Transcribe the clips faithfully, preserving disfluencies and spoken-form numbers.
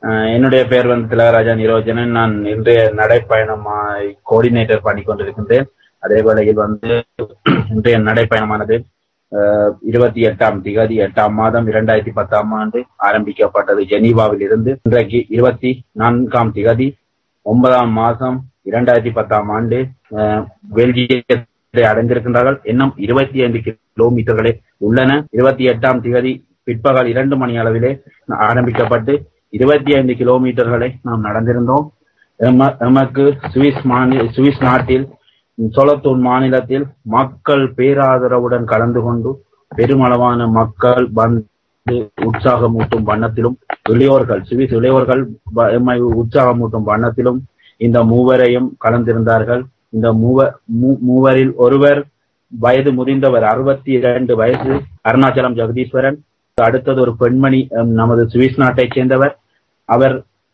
என்னுடைய பெயர் வந்து திலகராஜா நிரோஜனன். நான் இன்றைய நடைப்பயணம் கோஆர்டினேட்டர் பண்ணி கொண்டிருக்கின்றேன். அதே வேளையில் வந்து இன்றைய நடைப்பயணமானது இருபத்தி எட்டாம் திகதி எட்டாம் மாதம் இரண்டாயிரத்தி பத்தாம் ஆண்டு ஆரம்பிக்கப்பட்டது ஜெனீவாவில் இருந்து. இன்றைக்கு இருபத்தி நான்காம் திகதி ஒன்பதாம் மாதம் இரண்டாயிரத்தி பத்தாம் ஆண்டு பெல்ஜியத்தை அடைந்திருக்கின்றார்கள். இன்னும் இருபத்தி ஐந்து கிலோமீட்டர்களே உள்ளன. இருபத்தி எட்டாம் திகதி பிற்பகல் இரண்டு மணி அளவிலே ஆரம்பிக்கப்பட்டு இருபத்தி ஐந்து கிலோமீட்டர்களை நாம் நடந்திருந்தோம். எமக்கு சுவிஸ் மாநில சுவிஸ் நாட்டில் சொலத்தூன் மாநிலத்தில் மக்கள் பேராதரவுடன் கலந்து கொண்டு பெருமளவான மக்கள் வந்து உற்சாகமூட்டும் வண்ணத்திலும் இளையோர்கள் சுவிஸ் இளையோர்கள் எம்மை உற்சாகமூட்டும் வண்ணத்திலும் இந்த மூவரையும் கலந்திருந்தார்கள். இந்த மூவ மூவரில் ஒருவர் வயது முதிர்ந்தவர், அறுபத்தி இரண்டு வயசு, அருணாச்சலம் ஜெகதீஸ்வரன். அடுத்தது ஒரு பெண்மணி, நமது சுவிஸ் நாட்டைச் சேர்ந்தவர், அவர்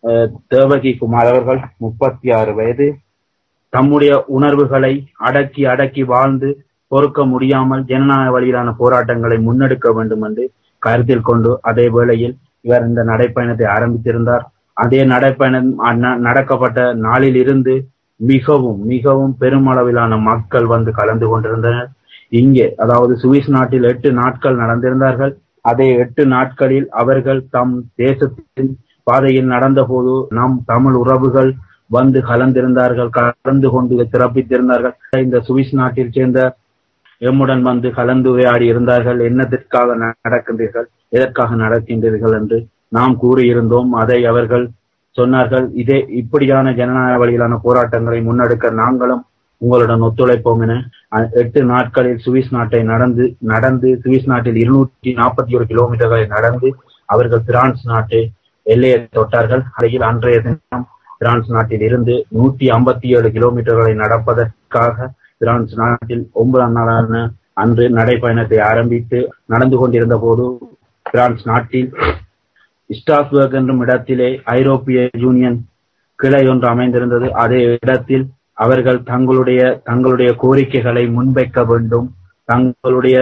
தேவகி குமார் அவர்கள், முப்பத்தி ஆறு வயது. தம்முடைய உணர்வுகளை அடக்கி அடக்கி வாழ்ந்து பொறுக்க முடியாமல் ஜனநாயக வழியிலான போராட்டங்களை முன்னெடுக்க வேண்டும் என்று கருத்தில் கொண்டு அதே வேளையில் இவர் இந்த நடைப்பயணத்தை ஆரம்பித்திருந்தார். அதே நடைப்பயணம் நடக்கப்பட்ட நாளில் இருந்து மிகவும் மிகவும் பெருமளவிலான மக்கள் வந்து கலந்து கொண்டிருந்தனர். இங்கே அதாவது சுவிஸ் நாட்டில் எட்டு நாட்கள் நடந்திருந்தார்கள். அதே எட்டு நாட்களில் அவர்கள் தம் தேசத்தின் பாதையில் நடந்த போது நம் தமிழ் உறவுகள் வந்து கலந்திருந்தார்கள், கலந்து கொண்டு சிறப்பித்திருந்தார்கள். இந்த சுவிஸ் நாட்டில் சேர்ந்த எம்முடன் வந்து கலந்துரையாடி இருந்தார்கள். என்னத்திற்காக நடக்கின்றீர்கள், எதற்காக நடக்கின்றீர்கள் என்று நாம் கூறியிருந்தோம். அதை அவர்கள் சொன்னார்கள், இதே இப்படியான ஜனநாயக வழியிலான போராட்டங்களை முன்னெடுக்க நாங்களும் உங்களுடன் ஒத்துழைப்போம் என எட்டு நாட்களில் சுவிஸ் நாட்டை நடந்து நடந்து சுவிஸ் நாட்டில் இருநூற்றி நாற்பத்தி ஒரு கிலோமீட்டர்களை நடந்து அவர்கள் பிரான்ஸ் நாட்டை எல்லையை தொட்டார்கள். அருகில் அன்றைய தினம் பிரான்ஸ் நாட்டில் இருந்து நூற்றி ஐம்பத்தி ஏழு கிலோமீட்டர்களை நடப்பதற்காக பிரான்ஸ் நாட்டில் ஒன்பதாம் நாளான அன்று நடைப்பயணத்தை ஆரம்பித்து நடந்து கொண்டிருந்த போது பிரான்ஸ் நாட்டில் ஸ்ட்ராஸ்பர்க் என்னும் இடத்திலே ஐரோப்பிய யூனியன் கிளை ஒன்று அமைந்திருந்தது. அதே இடத்தில் அவர்கள் தங்களுடைய தங்களுடைய கோரிக்கைகளை முன்வைக்க வேண்டும், தங்களுடைய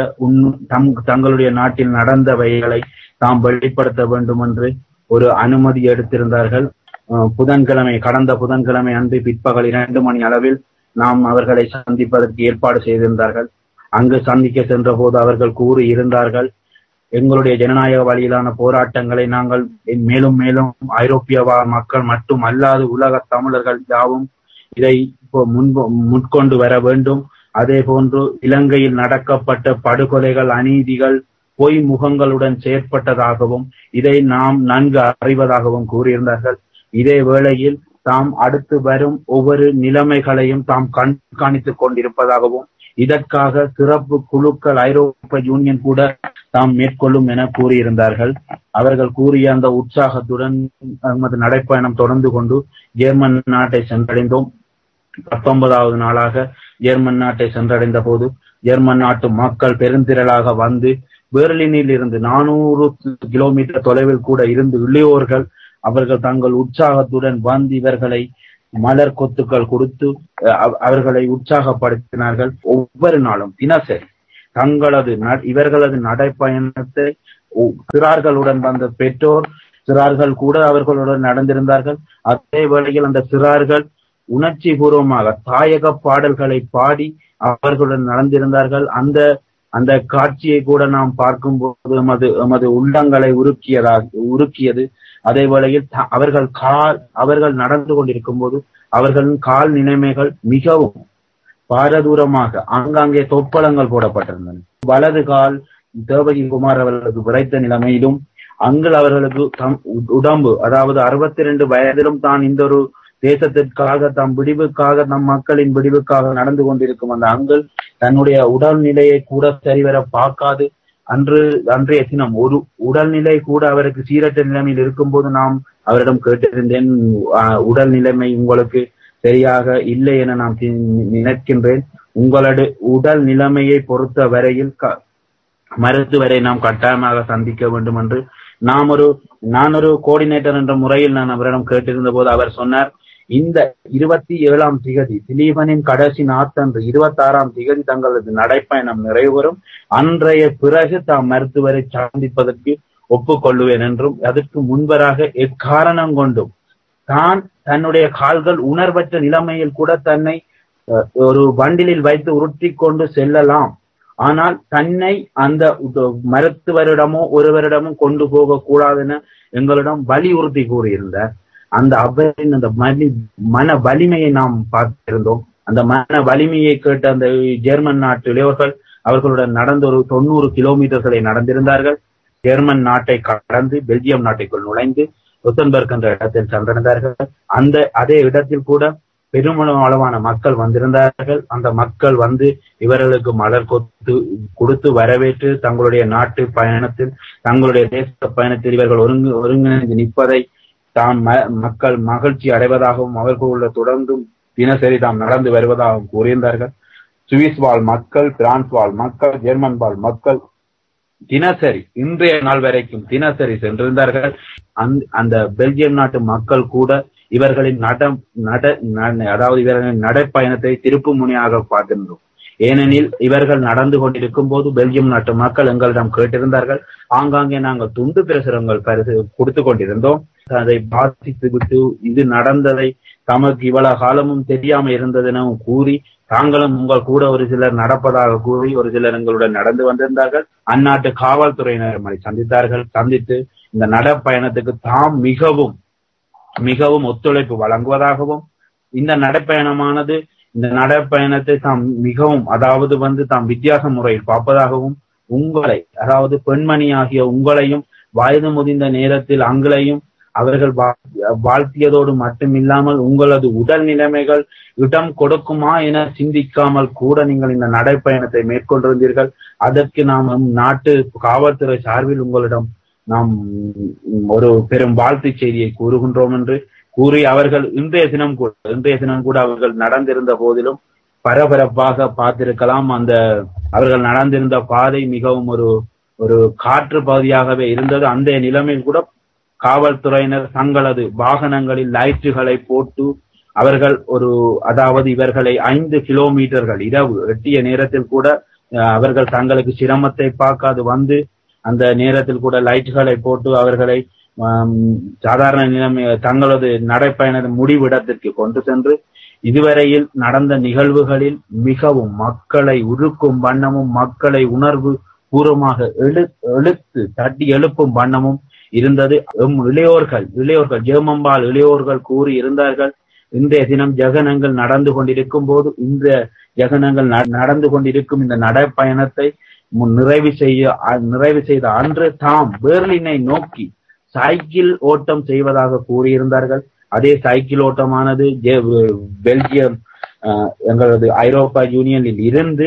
தங்களுடைய நாட்டில் நடந்தவைகளை தாம் வெளிப்படுத்த வேண்டும் என்று ஒரு அனுமதி எடுத்திருந்தார்கள். புதன்கிழமை கடந்த புதன்கிழமை அன்று பிற்பகல் இரண்டு மணி அளவில் நாம் அவர்களை சந்திப்பதற்கு ஏற்பாடு செய்திருந்தார்கள். அங்கு சந்திக்க சென்ற போது அவர்கள் கூறி இருந்தார்கள், எங்களுடைய ஜனநாயக வழியிலான போராட்டங்களை நாங்கள் மேலும் மேலும் ஐரோப்பிய மக்கள் மட்டும் அல்லாது உலக தமிழர்கள் யாவும் இதை முன்பு முன்கொண்டு வர வேண்டும். அதே போன்று இலங்கையில் நடக்கப்பட்ட படுகொலைகள், அநீதிகள் பொய் முகங்களுடன் செயற்பட்டதாகவும் இதை நாம் நன்கு அறிவதாகவும் கூறியிருந்தார்கள். இதே வேளையில் தாம் அடுத்து வரும் ஒவ்வொரு நிலைமைகளையும் தாம் கண்காணித்துக் கொண்டிருப்பதாகவும் இதற்காக சிறப்பு குழுக்கள் ஐரோப்பிய யூனியன் கூட தாம் மேற்கொள்ளும் என கூறியிருந்தார்கள். அவர்கள் கூறிய அந்த உற்சாகத்துடன் நமது நடைப்பயணம் தொடர்ந்து கொண்டு ஜெர்மன் நாட்டை சென்றடைந்தோம். பத்தொன்பதாவது நாளாக ஜெர்மன் நாட்டை சென்றடைந்த போது ஜெர்மன் நாட்டு மக்கள் பெருந்திரளாக வந்து பெர்லினில் இருந்து நானூறு கிலோமீட்டர் தொலைவில் கூட இருந்து இளையோர்கள் அவர்கள் தங்கள் உற்சாகத்துடன் வந்து இவர்களை மலர் கொத்துக்கள் கொடுத்து அவர்களை உற்சாகப்படுத்தினார்கள். ஒவ்வொரு நாளும் தினசரி தங்களது இவர்களது நடைப்பயணத்தை சிறார்களுடன் வந்த பெற்றோர் சிறார்கள் கூட அவர்களுடன் நடந்திருந்தார்கள். அதே வேளையில் அந்த சிறார்கள் உணர்ச்சி பூர்வமாக தாயக பாடல்களை பாடி அவர்களுடன் நடந்திருந்தார்கள். அந்த அந்த காட்சியை கூட நாம் பார்க்கும்போது எமது எமது உள்ளங்களை உருக்கியதாக உருக்கியது. அதே வேளையில் அவர்கள் கால் அவர்கள் நடந்து கொண்டிருக்கும் போது அவர்களின் கால் நிலைமைகள் மிகவும் பாரதூரமாக ஆங்காங்கே தொப்பளங்கள் போடப்பட்டிருந்தன. வலது கால் தேவகி குமார் அவர்களுக்கு விரைத்த நிலைமையிலும் அங்கு அவர்களுக்கு தம் உடம்பு அதாவது அறுபத்தி இரண்டு வயதிலும் தான் இந்த ஒரு தேசத்திற்காக தம் விடிவுக்காக நம் மக்களின் விடிவுக்காக நடந்து கொண்டிருக்கும் அந்த அங்கள் தன்னுடைய உடல்நிலையை கூட சரிவர பார்க்காது அன்று அன்றைய தினம் ஒரு உடல்நிலை கூட அவருக்கு சீரற்ற நிலைமையில் இருக்கும் போது நாம் அவரிடம் கேட்டிருந்தேன், உடல் நிலைமை உங்களுக்கு சரியாக இல்லை என நான் நினைக்கின்றேன், உங்களது உடல் நிலைமையை பொறுத்த வரையில் மருத்துவரை நாம் கட்டாயமாக சந்திக்க வேண்டும் என்று நாம் ஒரு நான் ஒரு கோஆர்டினேட்டர் என்ற முறையில் நான் அவரிடம் கேட்டிருந்த போது அவர் சொன்னார், இந்த இருபத்தி ஏழாம் திகதி திலீபனின் கடைசி நாத்தன்று இருபத்தி ஆறாம் திகதி தங்களது நடைப்பயணம் நிறைவேறும், அன்றைய பிறகு தாம் மருத்துவரை சந்திப்பதற்கு ஒப்புக்கொள்ளுவேன் என்றும் அதற்கு முன்பராக எக்காரணம் கொண்டும் தான் தன்னுடைய கால்கள் உணர்வற்ற நிலைமையில் கூட தன்னை ஒரு வண்டிலில் வைத்து உருட்டி கொண்டு செல்லலாம், ஆனால் தன்னை அந்த மருத்துவரிடமோ ஒருவரிடமும் கொண்டு போக கூடாதுன்னு எங்களிடம் வலியுறுத்தி கூறியிருந்தார். அந்த அவரின் அந்த மலி மன வலிமையை நாம் பார்த்திருந்தோம். அந்த மன வலிமையை கேட்ட அந்த ஜெர்மன் நாட்டு இளையோர்கள் அவர்களுடன் நடந்த ஒரு தொண்ணூறு கிலோமீட்டர்களை நடந்திருந்தார்கள். ஜெர்மன் நாட்டை கடந்து பெல்ஜியம் நாட்டைக்குள் நுழைந்து ருத்தன்பர்க் என்ற இடத்தில் சென்றிருந்தார்கள். அந்த அதே இடத்தில் கூட பெருமளவான மக்கள் வந்திருந்தார்கள். அந்த மக்கள் வந்து இவர்களுக்கு மலர் கொத்து கொடுத்து வரவேற்று தங்களுடைய நாட்டு பயணத்தில் தங்களுடைய தேச பயணத்தில் இவர்கள் ஒருங்கு ஒருங்கிணைந்து நிற்பதை தாம் மக்கள் மகிழ்ச்சி அடைவதாகவும் அவர்களுள்ள தொடர்ந்தும் தினசரி தாம் நடந்து வருவதாகவும் கூறியிருந்தார்கள். சுவிஸ் வாழ் மக்கள், பிரான்ஸ் வாழ் மக்கள், ஜெர்மன் வாழ் மக்கள் தினசரி இன்றைய நாள் வரைக்கும் தினசரி சென்றிருந்தார்கள். அந்த பெல்ஜியம் நாட்டு மக்கள் கூட இவர்களின் நட நட அதாவது இவர்களின் நடைப்பயணத்தை திருப்பு முனையாக பார்த்திருந்தோம். ஏனெனில் இவர்கள் நடந்து கொண்டிருக்கும் போது பெல்ஜியம் நாட்டு மக்கள் எங்களிடம் கேட்டிருந்தார்கள். ஆங்காங்கே நாங்கள் துண்டு பிரசுரங்கள் பரிசு கொடுத்து கொண்டிருந்தோம். அதை பாதித்து விட்டு இது நடந்ததை தமக்கு இவ்வளவு காலமும் தெரியாம இருந்ததெனவும் கூறி தாங்களும் உங்கள் கூட ஒரு சிலர் நடப்பதாக கூறி ஒரு சிலர் எங்களுடன் நடந்து வந்திருந்தார்கள். அந்நாட்டு காவல்துறையினர் சந்தித்தார்கள். சந்தித்து இந்த நடப்பயணத்துக்கு தாம் மிகவும் மிகவும் ஒத்துழைப்பு வழங்குவதாகவும் இந்த நடைப்பயணமானது இந்த நடைப்பயணத்தை தாம் மிகவும் அதாவது வந்து தாம் வித்தியாச முறையில் பார்ப்பதாகவும் உங்களை அதாவது பெண்மணி ஆகிய உங்களையும் வயது முதிர்ந்த நேரத்தில் அங்களையும் அவர்கள் வாழ்த்தியதோடு மட்டுமில்லாமல் உங்களது உடல் நிலைமைகள் இடம் கொடுக்குமா என சிந்திக்காமல் கூட நீங்கள் இந்த நடைப்பயணத்தை மேற்கொண்டிருந்தீர்கள். அதற்கு நாம் நாட்டு காவல்துறை சார்பில் உங்களிடம் நாம் ஒரு பெரும் வாழ்த்து செய்தியை கூறுகின்றோம் என்று கூறி அவர்கள் இன்றைய தினம் கூட இன்றைய தினம் கூட அவர்கள் நடந்திருந்த போதிலும் பரபரப்பாக பார்த்திருக்கலாம். அந்த அவர்கள் நடந்திருந்த பாதை மிகவும் ஒரு ஒரு காற்று பகுதியாகவே இருந்தது. அந்த நிலைமையில் கூட காவல்துறையினர் தங்களது வாகனங்களில் லைட்டுகளை போட்டு அவர்கள் ஒரு அதாவது இவர்களை ஐந்து கிலோமீட்டர்கள் இரவு எட்டிய நேரத்தில் கூட அவர்கள் தங்களுக்கு சிரமத்தை பார்க்காது வந்து அந்த நேரத்தில் கூட லைட்டுகளை போட்டு அவர்களை சாதாரண நிலைமை தங்களது நடைப்பயண முடிவிடத்திற்கு கொண்டு சென்று இதுவரையில் நடந்த நிகழ்வுகளில் மிகவும் மக்களை உருக்கும் வண்ணமும் மக்களை உணர்வு பூர்வமாக எழு எழுத்து தட்டி எழுப்பும் வண்ணமும் இருந்தது. எம் இளையோர்கள் இளையோர்கள் ஜெர்மன்பால் இளையோர்கள் கூறி இருந்தார்கள், இன்றைய தினம் ஜகனங்கள் நடந்து கொண்டிருக்கும் போது இந்த ஜகனங்கள் நடந்து கொண்டிருக்கும் இந்த நடைப்பயணத்தை நிறைவு செய்ய நிறைவு செய்த அன்று தாம் பெர்லினை நோக்கி சைக்கிள் ஓட்டம் செய்வதாக கூறியிருந்தார்கள். அதே சைக்கிள் ஓட்டமானது பெல்ஜியம் எங்களது ஐரோப்பா யூனியனில் இருந்து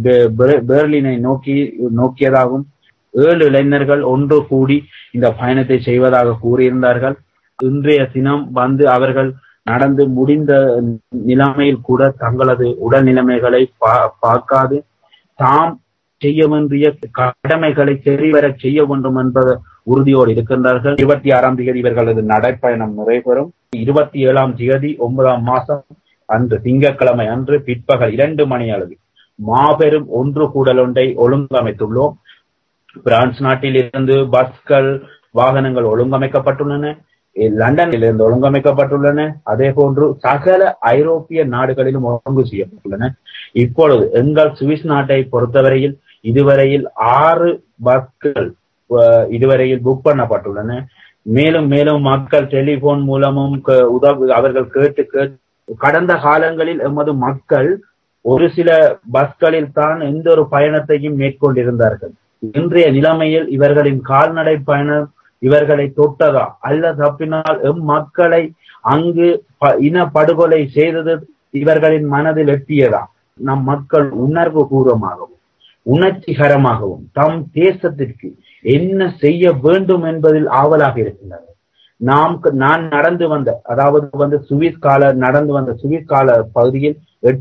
பெர்லினை நோக்கி நோக்கியதாகவும் ஏழு இளைஞர்கள் ஒன்று கூடி இந்த பயணத்தை செய்வதாக கூறியிருந்தார்கள். இன்றைய தினம் வந்து அவர்கள் நடந்து முடிந்த நிலைமையில் கூட தங்களது உடல் நிலைமைகளை பார்க்காது தாம் செய்ய வேண்டிய கடமைகளை சரிவர செய்ய வேண்டும் என்பது உறுதியோடு இருக்கின்றார்கள். இருபத்தி ஆறாம் தேதி இவர்களது நடைப்பயணம் நிறைவேறும். இருபத்தி ஏழாம் தேதி ஒன்பதாம் மாசம் அன்று திங்கட்கிழமை அன்று பிற்பகல் இரண்டு மணி அளவில் மாபெரும் ஒன்று கூடல் ஒன்றை ஒழுங்கமைத்துள்ளோம். பிரான்ஸ் நாட்டில் இருந்து பஸ்கள் வாகனங்கள் ஒழுங்கமைக்கப்பட்டுள்ளன, லண்டனில் இருந்து ஒழுங்கமைக்கப்பட்டுள்ளன, அதே போன்று சகல ஐரோப்பிய நாடுகளிலும் ஒழுங்கு செய்யப்பட்டுள்ளன. இப்பொழுது எங்கள் சுவிஸ் நாட்டை பொறுத்தவரையில் இதுவரையில் ஆறு பஸ்கள் இதுவரையில் புக் பண்ணப்பட்டுள்ளன. மேலும் மேலும் மக்கள் டெலிபோன் மூலமும் உதவி அவர்கள் கேட்டு கேட்டு கடந்த காலங்களில் எமது மக்கள் ஒரு சில பஸ்களில் தான் எந்த ஒரு பயணத்தையும் மேற்கொண்டிருந்தார்கள். இன்றைய நிலைமையில் இவர்களின் கால்நடை பயணம் இவர்களை தொட்டதா அல்ல தப்பினால் எம் மக்களை அங்கு இன படுகொலை செய்தது இவர்களின் மனதில் எட்டியதா? நம் மக்கள் உணர்வு பூர்வமாகவும் உணர்ச்சிகரமாகவும் தம் தேசத்திற்கு என்ன செய்ய வேண்டும் என்பதில் ஆவலாக இருக்கின்றனர். நாம் நான் நடந்து வந்த அதாவது வந்து சுவிஸ் கால நடந்து வந்த சுவிஸ் கால பகுதியில்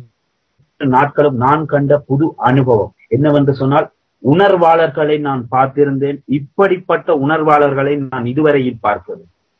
எட்டு நாட்களும் நான் கண்ட புது அனுபவம் என்னவென்று சொன்னால் உணர்வாளர்களை நான் பார்த்திருந்தேன். இப்படிப்பட்ட உணர்வாளர்களை நான் இதுவரையில் பார்ப்பது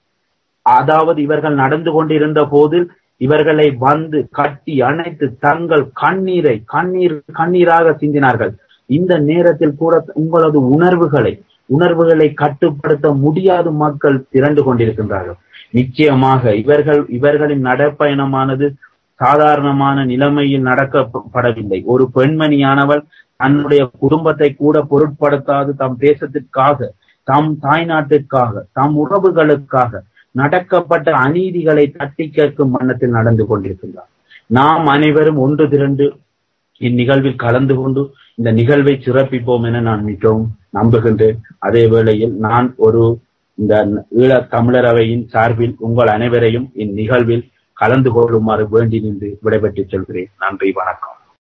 அதாவது இவர்கள் நடந்து கொண்டிருந்த போதில் இவர்களை வந்து கட்டி அணைத்து தங்கள் கண்ணீரை கண்ணீர் கண்ணீராக சிந்தினார்கள். இந்த நேரத்தில் கூட உங்களது உணர்வுகளை உணர்வுகளை கட்டுப்படுத்த முடியாத மக்கள் திரண்டு கொண்டிருக்கின்றார்கள். நிச்சயமாக இவர்கள் இவர்களின் நடைப்பயணமானது சாதாரணமான நிலைமையில் நடக்கப்படவில்லை. ஒரு பெண்மணியானவள் தன்னுடைய குடும்பத்தை கூட பொருட்படுத்தாது தம் தேசத்திற்காக, தம் தாய்நாட்டிற்காக, தம் உறவுகளுக்காக நடக்கப்பட்ட அநீதிகளை தட்டி கேட்கும் வண்ணத்தில் நடந்து கொண்டிருக்கின்றார். நாம் அனைவரும் ஒன்று திரண்டு இந்நிகழ்வில் கலந்து கொண்டு இந்த நிகழ்வை சிறப்பிப்போம் என நான் மிகவும் நம்புகின்றேன். அதே வேளையில் நான் ஒரு இந்த ஈழத் தமிழரவையின் சார்பில் உங்கள் அனைவரையும் இந்நிகழ்வில் கலந்து கொள்ளுமாறு வேண்டி நின்று விடைபெற்றுச் செல்கிறேன். நன்றி, வணக்கம்.